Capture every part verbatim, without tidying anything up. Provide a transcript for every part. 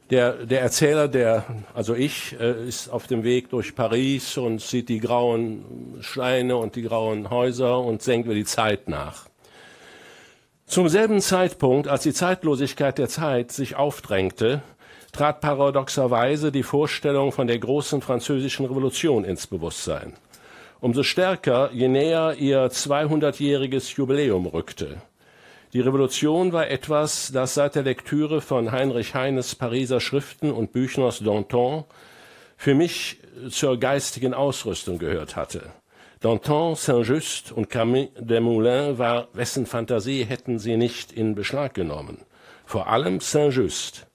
Der, der Erzähler, der, also ich, äh, ist auf dem Weg durch Paris und sieht die grauen Steine und die grauen Häuser und denkt über die Zeit nach. Zum selben Zeitpunkt, als die Zeitlosigkeit der Zeit sich aufdrängte, trat paradoxerweise die Vorstellung von der großen französischen Revolution ins Bewusstsein. Umso stärker, je näher ihr zweihundertjähriges Jubiläum rückte. Die Revolution war etwas, das seit der Lektüre von Heinrich Heines Pariser Schriften und Büchners Danton für mich zur geistigen Ausrüstung gehört hatte. Danton, Saint-Just und Camille Desmoulins war, wessen Fantasie hätten sie nicht in Beschlag genommen? Vor allem Saint-Just.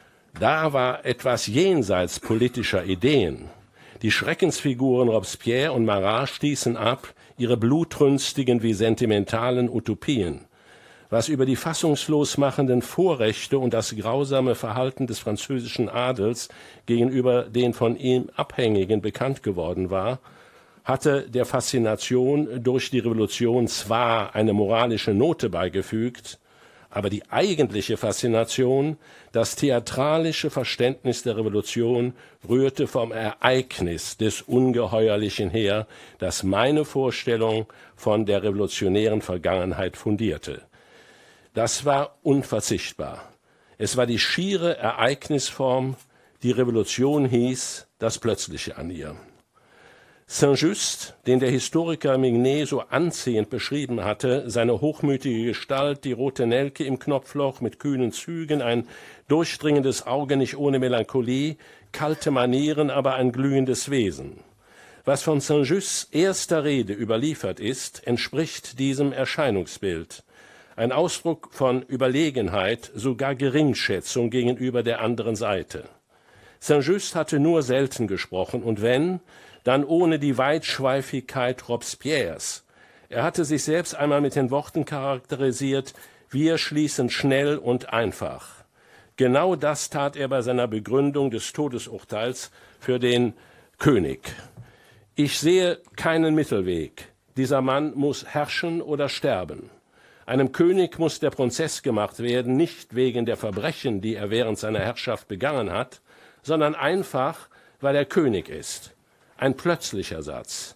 Da war etwas jenseits politischer Ideen. Die Schreckensfiguren Robespierre und Marat stießen ab, ihre blutrünstigen wie sentimentalen Utopien. Was über die fassungslos machenden Vorrechte und das grausame Verhalten des französischen Adels gegenüber den von ihm Abhängigen bekannt geworden war, hatte der Faszination durch die Revolution zwar eine moralische Note beigefügt, aber die eigentliche Faszination, das theatralische Verständnis der Revolution, rührte vom Ereignis des Ungeheuerlichen her, das meine Vorstellung von der revolutionären Vergangenheit fundierte. Das war unverzichtbar. Es war die schiere Ereignisform, die Revolution hieß, das Plötzliche an ihr. Saint-Just, den der Historiker Mignet so anziehend beschrieben hatte, seine hochmütige Gestalt, die rote Nelke im Knopfloch mit kühnen Zügen, ein durchdringendes Auge nicht ohne Melancholie, kalte Manieren, aber ein glühendes Wesen. Was von Saint-Justs erster Rede überliefert ist, entspricht diesem Erscheinungsbild. Ein Ausdruck von Überlegenheit, sogar Geringschätzung gegenüber der anderen Seite. Saint-Just hatte nur selten gesprochen und wenn, dann ohne die Weitschweifigkeit Robespierres. Er hatte sich selbst einmal mit den Worten charakterisiert, wir schließen schnell und einfach. Genau das tat er bei seiner Begründung des Todesurteils für den König. Ich sehe keinen Mittelweg. Dieser Mann muss herrschen oder sterben. Einem König muss der Prozess gemacht werden, nicht wegen der Verbrechen, die er während seiner Herrschaft begangen hat, sondern einfach, weil er König ist. Ein plötzlicher Satz.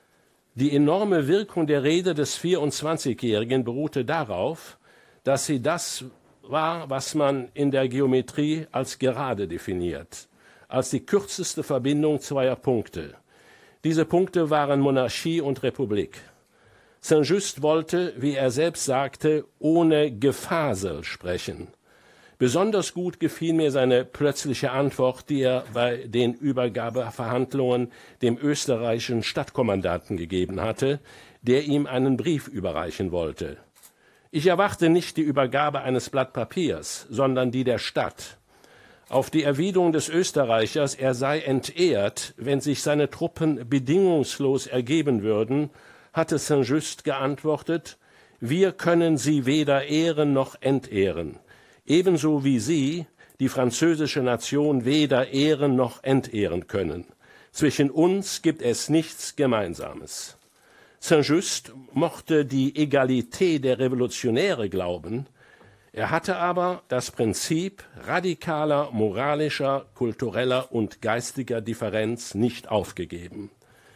Die enorme Wirkung der Rede des vierundzwanzigjährigen beruhte darauf, dass sie das war, was man in der Geometrie als gerade definiert, als die kürzeste Verbindung zweier Punkte. Diese Punkte waren Monarchie und Republik. Saint-Just wollte, wie er selbst sagte, ohne Gefasel sprechen. Besonders gut gefiel mir seine plötzliche Antwort, die er bei den Übergabeverhandlungen dem österreichischen Stadtkommandanten gegeben hatte, der ihm einen Brief überreichen wollte. Ich erwarte nicht die Übergabe eines Blatt Papiers, sondern die der Stadt. Auf die Erwiderung des Österreichers, er sei entehrt, wenn sich seine Truppen bedingungslos ergeben würden, hatte Saint-Just geantwortet, wir können sie weder ehren noch entehren, ebenso wie sie, die französische Nation, weder ehren noch entehren können. Zwischen uns gibt es nichts Gemeinsames. Saint-Just mochte die Egalität der Revolutionäre glauben, er hatte aber das Prinzip radikaler, moralischer, kultureller und geistiger Differenz nicht aufgegeben.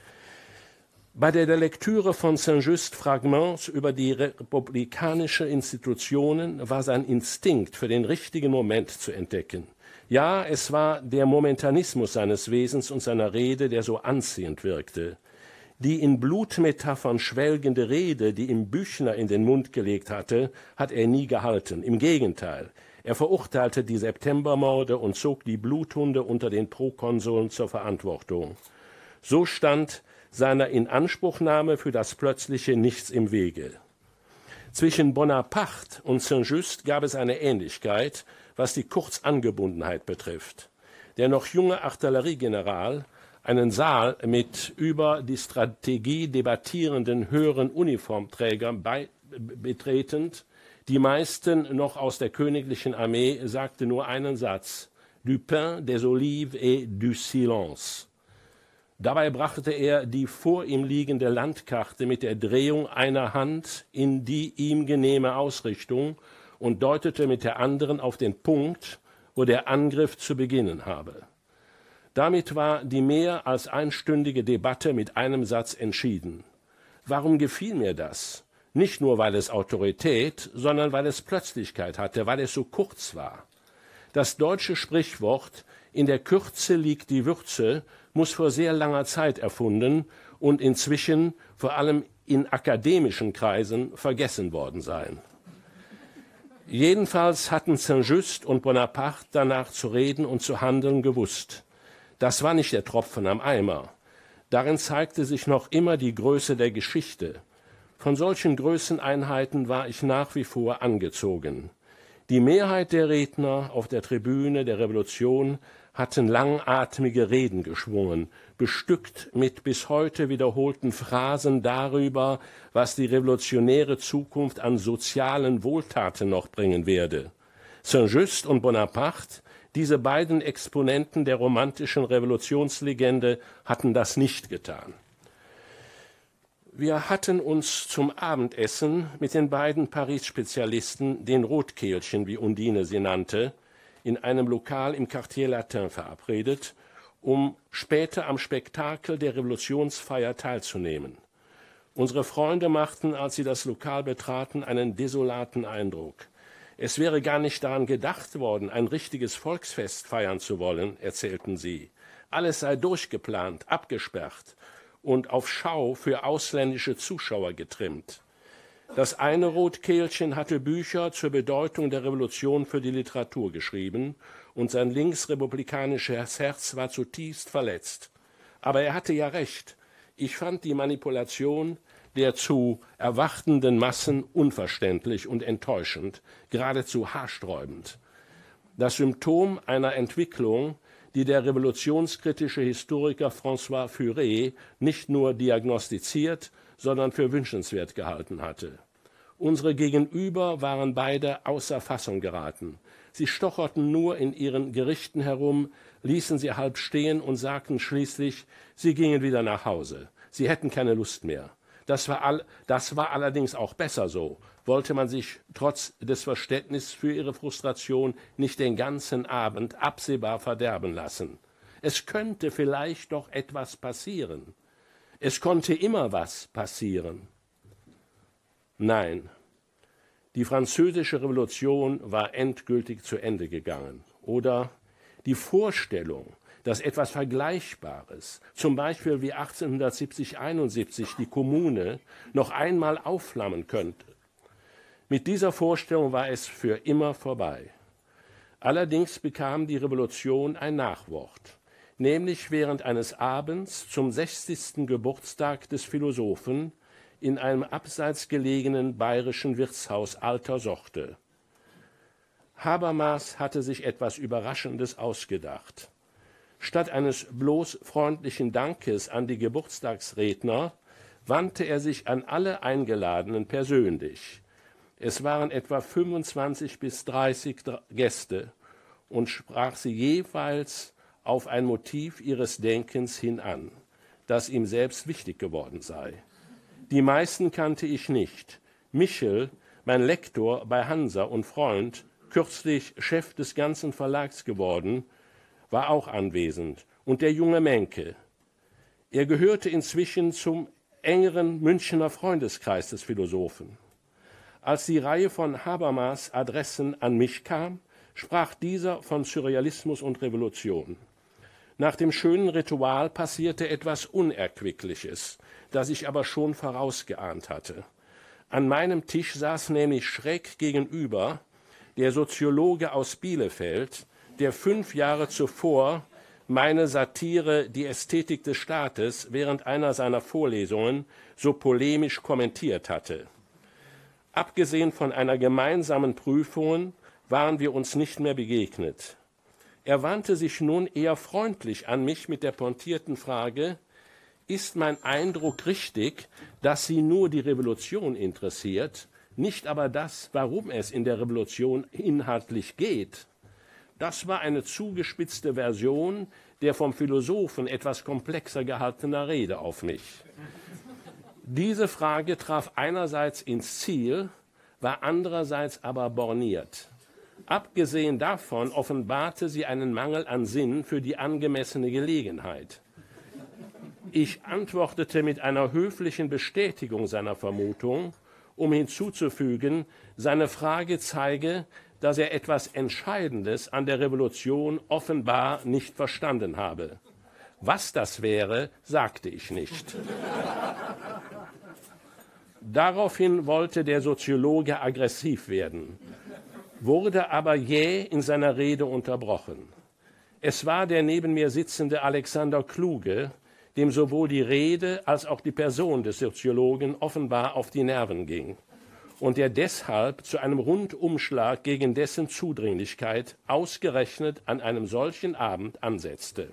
Bei der Lektüre von Saint-Just Fragments über die republikanische Institutionen war sein Instinkt für den richtigen Moment zu entdecken. Ja, es war der Momentanismus seines Wesens und seiner Rede, der so anziehend wirkte. Die in Blutmetaphern schwelgende Rede, die ihm Büchner in den Mund gelegt hatte, hat er nie gehalten. Im Gegenteil, er verurteilte die Septembermorde und zog die Bluthunde unter den Prokonsuln zur Verantwortung. So stand seiner Inanspruchnahme für das Plötzliche nichts im Wege. Zwischen Bonaparte und Saint-Just gab es eine Ähnlichkeit, was die Kurzangebundenheit betrifft. Der noch junge Artilleriegeneral, einen Saal mit über die Strategie debattierenden höheren Uniformträgern bei, betretend, die meisten noch aus der königlichen Armee, sagte nur einen Satz: Du pain, des olives et du silence. Dabei brachte er die vor ihm liegende Landkarte mit der Drehung einer Hand in die ihm genehme Ausrichtung und deutete mit der anderen auf den Punkt, wo der Angriff zu beginnen habe. Damit war die mehr als einstündige Debatte mit einem Satz entschieden. Warum gefiel mir das? Nicht nur, weil es Autorität, sondern weil es Plötzlichkeit hatte, weil es so kurz war. Das deutsche Sprichwort »In der Kürze liegt die Würze« muss vor sehr langer Zeit erfunden und inzwischen vor allem in akademischen Kreisen vergessen worden sein. Jedenfalls hatten Saint-Just und Bonaparte danach zu reden und zu handeln gewusst. Das war nicht der Tropfen am Eimer. Darin zeigte sich noch immer die Größe der Geschichte. Von solchen Größeneinheiten war ich nach wie vor angezogen. Die Mehrheit der Redner auf der Tribüne der Revolution hatten langatmige Reden geschwungen, bestückt mit bis heute wiederholten Phrasen darüber, was die revolutionäre Zukunft an sozialen Wohltaten noch bringen werde. Saint-Just und Bonaparte, diese beiden Exponenten der romantischen Revolutionslegende, hatten das nicht getan. Wir hatten uns zum Abendessen mit den beiden Paris-Spezialisten, den Rotkehlchen, wie Undine sie nannte, in einem Lokal im Quartier Latin verabredet, um später am Spektakel der Revolutionsfeier teilzunehmen. Unsere Freunde machten, als sie das Lokal betraten, einen desolaten Eindruck. Es wäre gar nicht daran gedacht worden, ein richtiges Volksfest feiern zu wollen, erzählten sie. Alles sei durchgeplant, abgesperrt und auf Schau für ausländische Zuschauer getrimmt. Das eine Rotkehlchen hatte Bücher zur Bedeutung der Revolution für die Literatur geschrieben und sein linksrepublikanisches Herz war zutiefst verletzt. Aber er hatte ja recht. Ich fand die Manipulation der zu erwartenden Massen unverständlich und enttäuschend, geradezu haarsträubend. Das Symptom einer Entwicklung, die der revolutionskritische Historiker François Furet nicht nur diagnostiziert, sondern für wünschenswert gehalten hatte. Unsere Gegenüber waren beide außer Fassung geraten. Sie stocherten nur in ihren Gerichten herum, ließen sie halb stehen und sagten schließlich, sie gingen wieder nach Hause. Sie hätten keine Lust mehr. Das war, all, das war allerdings auch besser so. Wollte man sich trotz des Verständnisses für ihre Frustration nicht den ganzen Abend absehbar verderben lassen. Es könnte vielleicht doch etwas passieren. Es konnte immer was passieren. Nein, die Französische Revolution war endgültig zu Ende gegangen. Oder die Vorstellung, dass etwas Vergleichbares, zum Beispiel wie achtzehnhundertsiebzig einundsiebzig die Kommune, noch einmal aufflammen könnte. Mit dieser Vorstellung war es für immer vorbei. Allerdings bekam die Revolution ein Nachwort, nämlich während eines Abends zum sechzigsten Geburtstag des Philosophen in einem abseits gelegenen bayerischen Wirtshaus alter Sorte. Habermas hatte sich etwas Überraschendes ausgedacht. Statt eines bloß freundlichen Dankes an die Geburtstagsredner wandte er sich an alle Eingeladenen persönlich. Es waren etwa fünfundzwanzig bis dreißig Gäste und sprach sie jeweils auf ein Motiv ihres Denkens hin an, das ihm selbst wichtig geworden sei. Die meisten kannte ich nicht. Michel, mein Lektor bei Hansa und Freund, kürzlich Chef des ganzen Verlags geworden, war auch anwesend, und der junge Menke. Er gehörte inzwischen zum engeren Münchener Freundeskreis des Philosophen. Als die Reihe von Habermas Adressen an mich kam, sprach dieser von Surrealismus und Revolution. Nach dem schönen Ritual passierte etwas Unerquickliches, das ich aber schon vorausgeahnt hatte. An meinem Tisch saß nämlich schräg gegenüber der Soziologe aus Bielefeld, der fünf Jahre zuvor meine Satire »Die Ästhetik des Staates« während einer seiner Vorlesungen so polemisch kommentiert hatte. Abgesehen von einer gemeinsamen Prüfung waren wir uns nicht mehr begegnet. Er wandte sich nun eher freundlich an mich mit der pointierten Frage: Ist mein Eindruck richtig, dass Sie nur die Revolution interessiert, nicht aber das, warum es in der Revolution inhaltlich geht? Das war eine zugespitzte Version der vom Philosophen etwas komplexer gehaltener Rede auf mich. Diese Frage traf einerseits ins Ziel, war andererseits aber borniert. Abgesehen davon offenbarte sie einen Mangel an Sinn für die angemessene Gelegenheit. Ich antwortete mit einer höflichen Bestätigung seiner Vermutung, um hinzuzufügen, seine Frage zeige, dass er etwas Entscheidendes an der Revolution offenbar nicht verstanden habe. Was das wäre, sagte ich nicht. Daraufhin wollte der Soziologe aggressiv werden, wurde aber jäh in seiner Rede unterbrochen. Es war der neben mir sitzende Alexander Kluge, dem sowohl die Rede als auch die Person des Soziologen offenbar auf die Nerven ging und der deshalb zu einem Rundumschlag gegen dessen Zudringlichkeit ausgerechnet an einem solchen Abend ansetzte.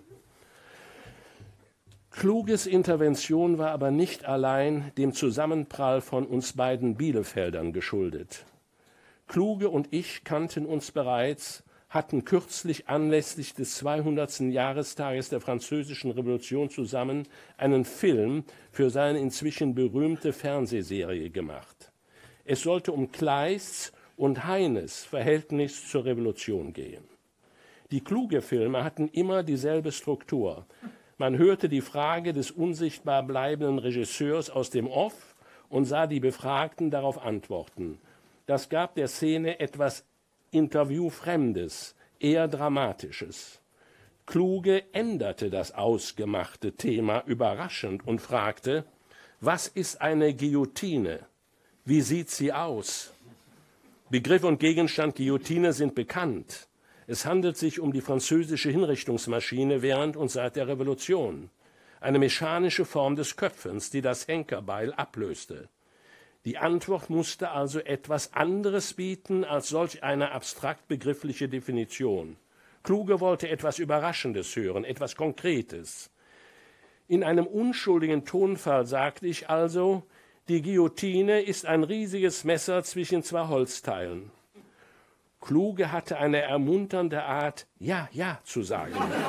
Kluges Intervention war aber nicht allein dem Zusammenprall von uns beiden Bielefeldern geschuldet. Kluge und ich kannten uns bereits, hatten kürzlich anlässlich des zweihundertsten Jahrestages der Französischen Revolution zusammen einen Film für seine inzwischen berühmte Fernsehserie gemacht. Es sollte um Kleists und Heines Verhältnis zur Revolution gehen. Die Kluge-Filme hatten immer dieselbe Struktur. Man hörte die Frage des unsichtbar bleibenden Regisseurs aus dem Off und sah die Befragten darauf antworten. Das gab der Szene etwas Interviewfremdes, eher Dramatisches. Kluge änderte das ausgemachte Thema überraschend und fragte, was ist eine Guillotine? Wie sieht sie aus? Begriff und Gegenstand Guillotine sind bekannt. Es handelt sich um die französische Hinrichtungsmaschine während und seit der Revolution. Eine mechanische Form des Köpfens, die das Henkerbeil ablöste. Die Antwort musste also etwas anderes bieten als solch eine abstrakt begriffliche Definition. Kluge wollte etwas Überraschendes hören, etwas Konkretes. In einem unschuldigen Tonfall sagte ich also, die Guillotine ist ein riesiges Messer zwischen zwei Holzteilen. Kluge hatte eine ermunternde Art, ja, ja zu sagen.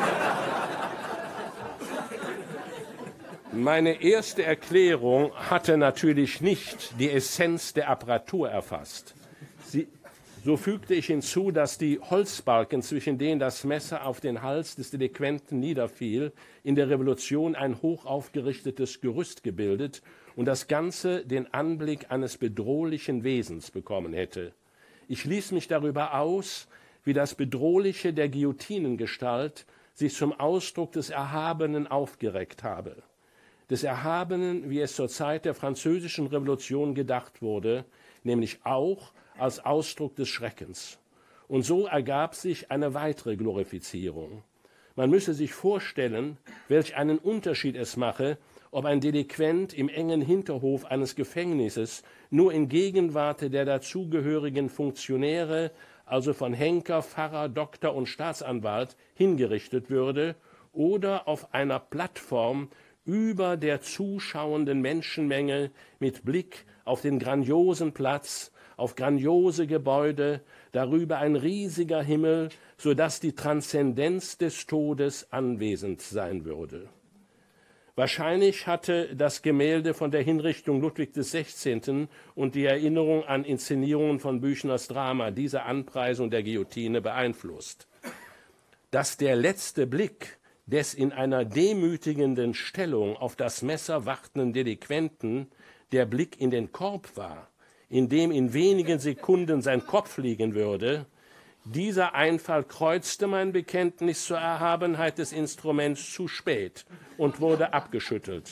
Meine erste Erklärung hatte natürlich nicht die Essenz der Apparatur erfasst. Sie, so fügte ich hinzu, dass die Holzbalken, zwischen denen das Messer auf den Hals des Delinquenten niederfiel, in der Revolution ein hoch aufgerichtetes Gerüst gebildet und das Ganze den Anblick eines bedrohlichen Wesens bekommen hätte. Ich ließ mich darüber aus, wie das Bedrohliche der Guillotinengestalt sich zum Ausdruck des Erhabenen aufgereckt habe. Des Erhabenen, wie es zur Zeit der Französischen Revolution gedacht wurde, nämlich auch als Ausdruck des Schreckens. Und so ergab sich eine weitere Glorifizierung. Man müsse sich vorstellen, welch einen Unterschied es mache, ob ein Delinquent im engen Hinterhof eines Gefängnisses nur in Gegenwart der dazugehörigen Funktionäre, also von Henker, Pfarrer, Doktor und Staatsanwalt, hingerichtet würde oder auf einer Plattform über der zuschauenden Menschenmenge mit Blick auf den grandiosen Platz, auf grandiose Gebäude, darüber ein riesiger Himmel, sodass die Transzendenz des Todes anwesend sein würde. Wahrscheinlich hatte das Gemälde von der Hinrichtung Ludwig des Sechzehnten und die Erinnerung an Inszenierungen von Büchners Drama diese Anpreisung der Guillotine beeinflusst. Dass der letzte Blick des in einer demütigenden Stellung auf das Messer wartenden Delinquenten der Blick in den Korb war, in dem in wenigen Sekunden sein Kopf liegen würde, dieser Einfall kreuzte mein Bekenntnis zur Erhabenheit des Instruments zu spät und wurde abgeschüttelt.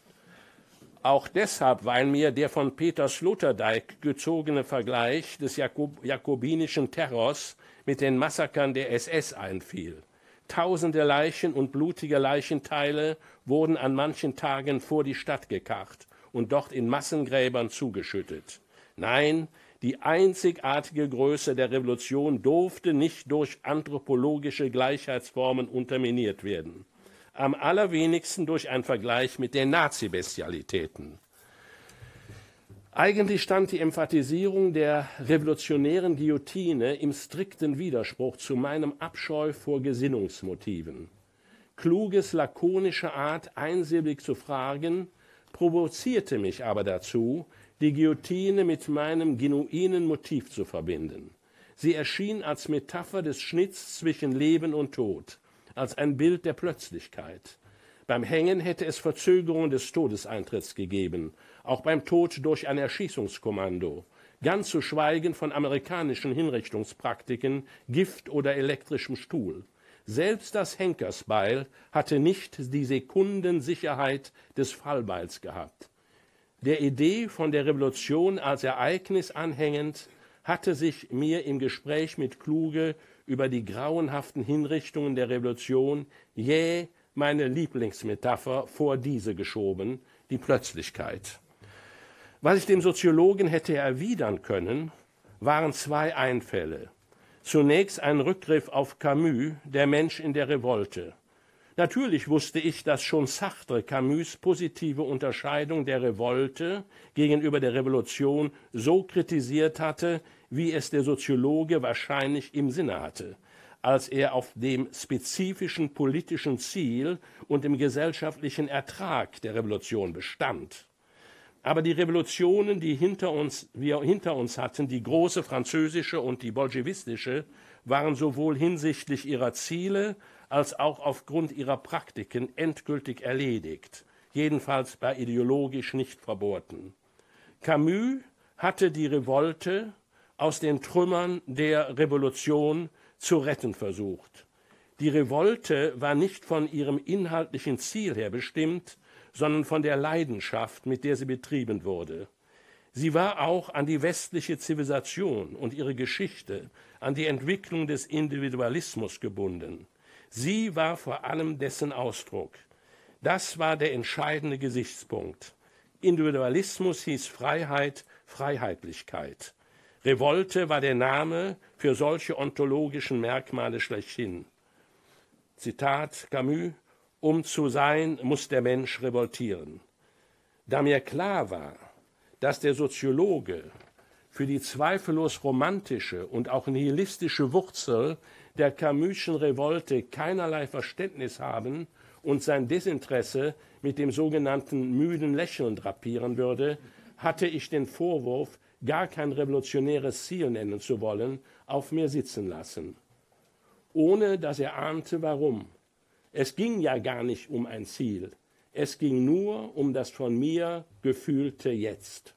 Auch deshalb, weil mir der von Peter Sloterdijk gezogene Vergleich des Jakob- jakobinischen Terrors mit den Massakern der S S einfiel. Tausende Leichen und blutige Leichenteile wurden an manchen Tagen vor die Stadt gekarrt und dort in Massengräbern zugeschüttet. Nein, die einzigartige Größe der Revolution durfte nicht durch anthropologische Gleichheitsformen unterminiert werden. Am allerwenigsten durch einen Vergleich mit den Nazi-Bestialitäten. Eigentlich stand die Emphatisierung der revolutionären Guillotine im strikten Widerspruch zu meinem Abscheu vor Gesinnungsmotiven. Kluges, lakonische Art, einsilbig zu fragen, provozierte mich aber dazu, die Guillotine mit meinem genuinen Motiv zu verbinden, Sie erschien als Metapher des Schnitts zwischen Leben und Tod, als ein Bild der Plötzlichkeit. Beim Hängen hätte es Verzögerungen des Todeseintritts gegeben, auch beim Tod durch ein Erschießungskommando, ganz zu schweigen von amerikanischen Hinrichtungspraktiken, Gift oder elektrischem Stuhl. Selbst das Henkersbeil hatte nicht die Sekundensicherheit des Fallbeils gehabt. Der Idee von der Revolution als Ereignis anhängend hatte sich mir im Gespräch mit Kluge über die grauenhaften Hinrichtungen der Revolution jäh meine Lieblingsmetapher vor diese geschoben, die Plötzlichkeit. Was ich dem Soziologen hätte erwidern können, waren zwei Einfälle. Zunächst ein Rückgriff auf Camus, Der Mensch in der Revolte. Natürlich wusste ich, dass schon Sartre Camus' positive Unterscheidung der Revolte gegenüber der Revolution so kritisiert hatte, wie es der Soziologe wahrscheinlich im Sinne hatte, als er auf dem spezifischen politischen Ziel und dem gesellschaftlichen Ertrag der Revolution bestand. Aber die Revolutionen, die hinter uns, wir hinter uns hatten, die große französische und die bolschewistische, waren sowohl hinsichtlich ihrer Ziele als auch aufgrund ihrer Praktiken endgültig erledigt, jedenfalls bei ideologisch nicht verboten. Camus hatte die Revolte aus den Trümmern der Revolution zu retten versucht. Die Revolte war nicht von ihrem inhaltlichen Ziel her bestimmt, sondern von der Leidenschaft, mit der sie betrieben wurde. Sie war auch an die westliche Zivilisation und ihre Geschichte, an die Entwicklung des Individualismus gebunden. Sie war vor allem dessen Ausdruck. Das war der entscheidende Gesichtspunkt. Individualismus hieß Freiheit, Freiheitlichkeit. Revolte war der Name für solche ontologischen Merkmale schlechthin. Zitat Camus: Um zu sein, muss der Mensch revoltieren. Da mir klar war, dass der Soziologe für die zweifellos romantische und auch nihilistische Wurzel der Camus'schen Revolte keinerlei Verständnis haben und sein Desinteresse mit dem sogenannten müden Lächeln drapieren würde, hatte ich den Vorwurf, gar kein revolutionäres Ziel nennen zu wollen, auf mir sitzen lassen. Ohne dass er ahnte, warum. Es ging ja gar nicht um ein Ziel. Es ging nur um das von mir gefühlte Jetzt.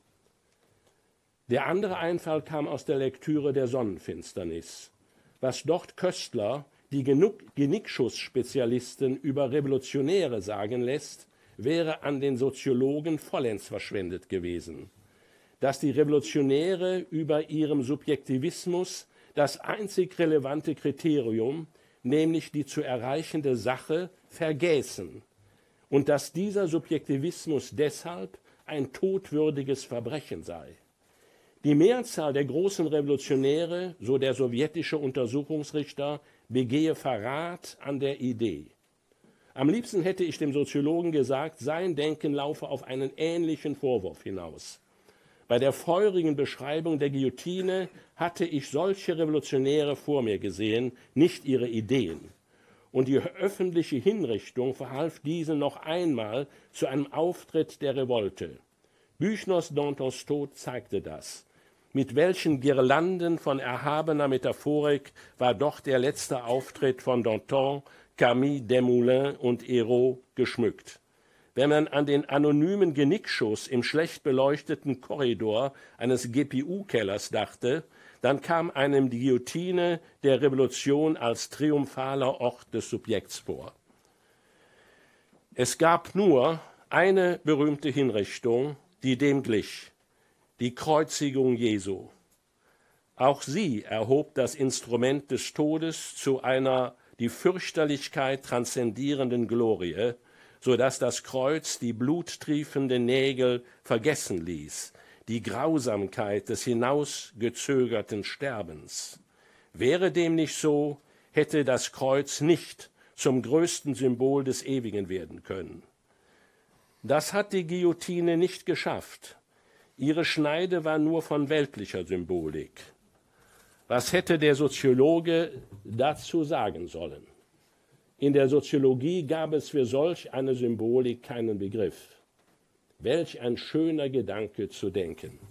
Der andere Einfall kam aus der Lektüre der Sonnenfinsternis. Was dort Köstler, die Genickschuss-Spezialisten über Revolutionäre sagen lässt, wäre an den Soziologen vollends verschwendet gewesen. Dass die Revolutionäre über ihrem Subjektivismus das einzig relevante Kriterium, nämlich die zu erreichende Sache, vergäßen und dass dieser Subjektivismus deshalb ein todwürdiges Verbrechen sei. Die Mehrzahl der großen Revolutionäre, so der sowjetische Untersuchungsrichter, begehe Verrat an der Idee. Am liebsten hätte ich dem Soziologen gesagt, sein Denken laufe auf einen ähnlichen Vorwurf hinaus. Bei der feurigen Beschreibung der Guillotine hatte ich solche Revolutionäre vor mir gesehen, nicht ihre Ideen. Und die öffentliche Hinrichtung verhalf diesen noch einmal zu einem Auftritt der Revolte. Büchners Dantons Tod zeigte das. Mit welchen Girlanden von erhabener Metaphorik war doch der letzte Auftritt von Danton, Camille Desmoulins und Hérault geschmückt. Wenn man an den anonymen Genickschuss im schlecht beleuchteten Korridor eines G P U-Kellers dachte, dann kam einem die Guillotine der Revolution als triumphaler Ort des Subjekts vor. Es gab nur eine berühmte Hinrichtung, die dem glich, die Kreuzigung Jesu. Auch sie erhob das Instrument des Todes zu einer die Fürchterlichkeit transzendierenden Glorie, so dass das Kreuz die bluttriefenden Nägel vergessen ließ, die Grausamkeit des hinausgezögerten Sterbens. Wäre dem nicht so, hätte das Kreuz nicht zum größten Symbol des Ewigen werden können. Das hat die Guillotine nicht geschafft. Ihre Schneide war nur von weltlicher Symbolik. Was hätte der Soziologe dazu sagen sollen? In der Soziologie gab es für solch eine Symbolik keinen Begriff. Welch ein schöner Gedanke zu denken.